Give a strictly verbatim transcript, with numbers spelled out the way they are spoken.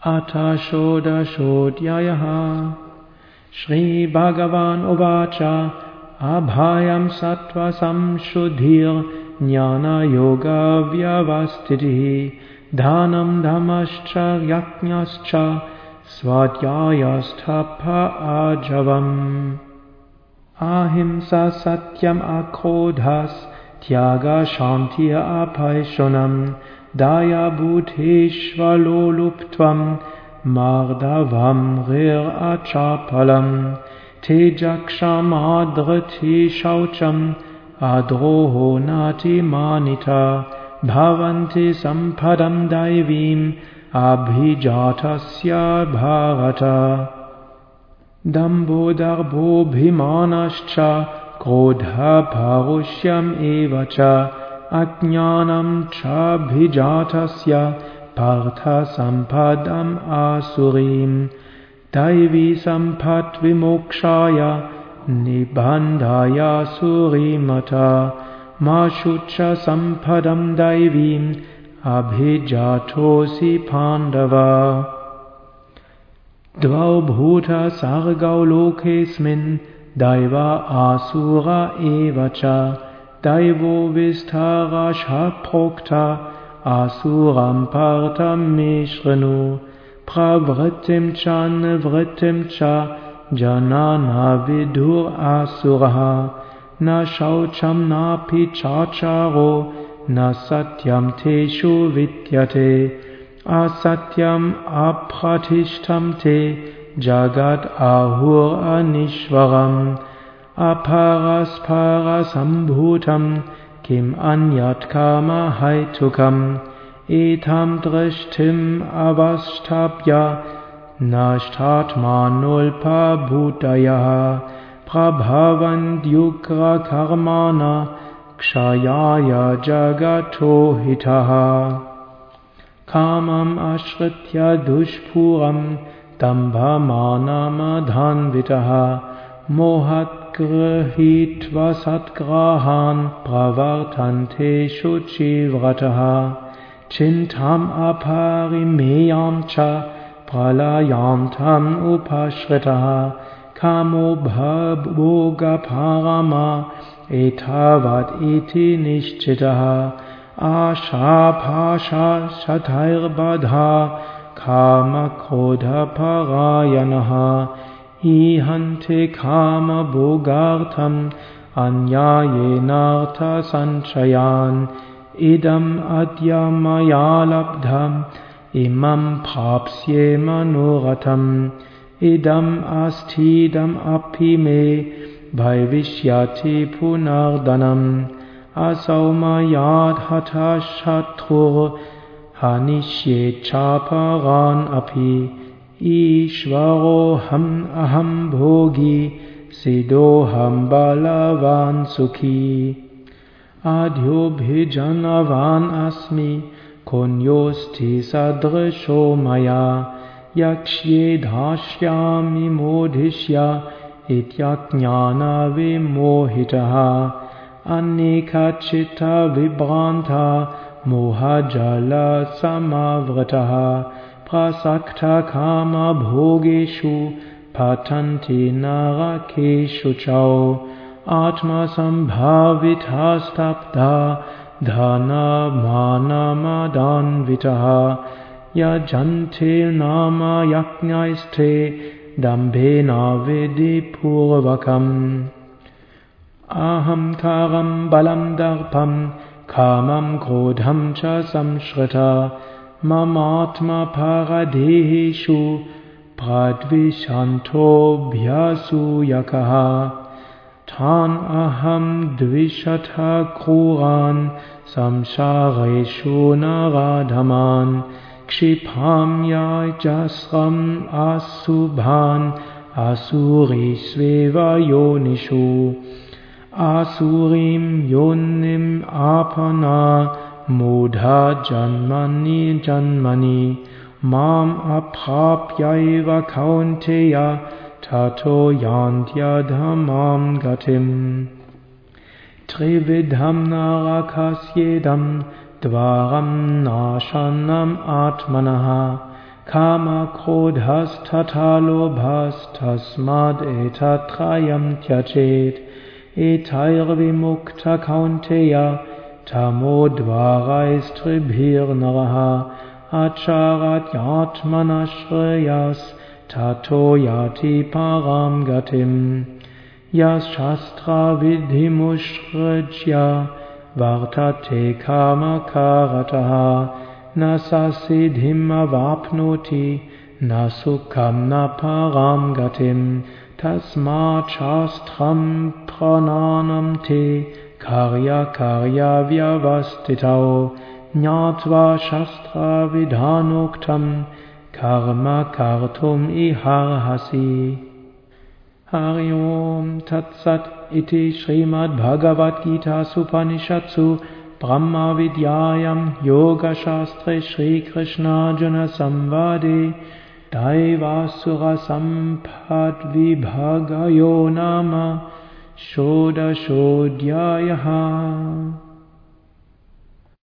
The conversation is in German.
Atha Shodashodhyayah. Shri Bhagavan Uvacha Abhayam Sattva Samshuddhir Jnana Yoga Vyavastitihi Dhanam Dhammascha Yajnascha Svadhyayastapa Ajavam. Ahimsa Satyam Akrodhas Tyaga Shantiya Apaishonam Daya Bhuteshvaloluptvam Mardavam Rir Achapalam Tejakshamadhrati Shaucham Adroho Nati Manita Bhavanti Sampadam Daivim Abhijatasya Bharata. Dambo Darbo Bhimanascha Krodha Parushyam Evacha Ajnanam Cha Bhijatasya Partha Sampadam Asurim. Daivi Sampat Vimokshaya Nibandhaya Surimata Mashucha Sampadam Daivim Abhijatosi Pandava. Dvau Bhuta Sargau Lokesmin Daiva Asura Evacha Daivo Vistara Shaprokta Asuram Partam Mishrenu Pravritim Cha Nivritim Cha Janana Vidur Asuraha Na Shaucham Na Pichacharo Na Satyam Teshu Vidyate Asatyam Apratishtam Te Jagad Ahur Anishwaram Aparaspara Sambhutam Kim Anyat Kama Haitukam Etam Drishtim Avastabhya Nashtatmanulpa Bhutayaha Prabhavan Dyukra Karmana Kshayaya Jagato Hitaha. Kamam ashritya dushpuram dambhamanamadhanvitaha mohat grahitva satgrahan pravartante shuchivrataha chintam aparimeyam cha pralayantam upashritaha kamo bhabhoga parama etavat iti nishchitaha Asha Pasha Shatairbadha Kama Krodha Parayanaha Ihante Kama Bogartam Anyayenartha Sanchayan Idam Adyamayalabdham Imam Prapsye Manoratam Idam Astidam Apime Bhaivishyati Punardanam Asaumayad Hata Shatrur Hanishye Chaparan Api Ishvaroham Aham Bhogi Sidoham Balavan Sukhi Adhyo Bhijanavan Asmi Konyosti Sadrisho Maya Yakshye Dhashyami Modhishya Ityajnana Vimohitaha Anika Chitta Vibranta Mohajala Samavrataha Prasakta Kama Bhogeshu Patanti Narakeshu Chau Atma Sambhavitastapta Dhana Mana Madanvitaha Yajante Nama Yaknaiste Dambena Vidipurvakam Aham karam balam darpam kamam krodham cha samshrita mamatma paradehishu pradvishanto bhyasu yakaha tan aham dvishatha kruran samshareshu naradhaman kshipam yajasram asubhan asuri sveva yonishu Asurim yonim apana mudha janmani janmani mam aprapyaiva kaunteya tato yantya dhamam gatim trividham narakasyedam dvaram nashanam atmanaha kama krodhas tata lobhas tasmad etatrayam tyachet etairvimukta kaunteya tamodvaraistribhir naraha acharat yatmanashreyas tato yati param gatim yas shastra vidhimushrajya vartate kamakarataha nasasidhim avapnoti nasukam na param gatim tasmat shastram prananam te karya karya vyavastitao jnatva shastra vidhanuktam karma kartum iharhasi. Hari Om Tat Sat iti Srimad Bhagavad Gita Upanishadsu Brahma Vidyayam Yoga Shastre Shri Krishna Arjuna Samvade Daivasura Sampad Vibhagayo Nama Shodashodhyayaha.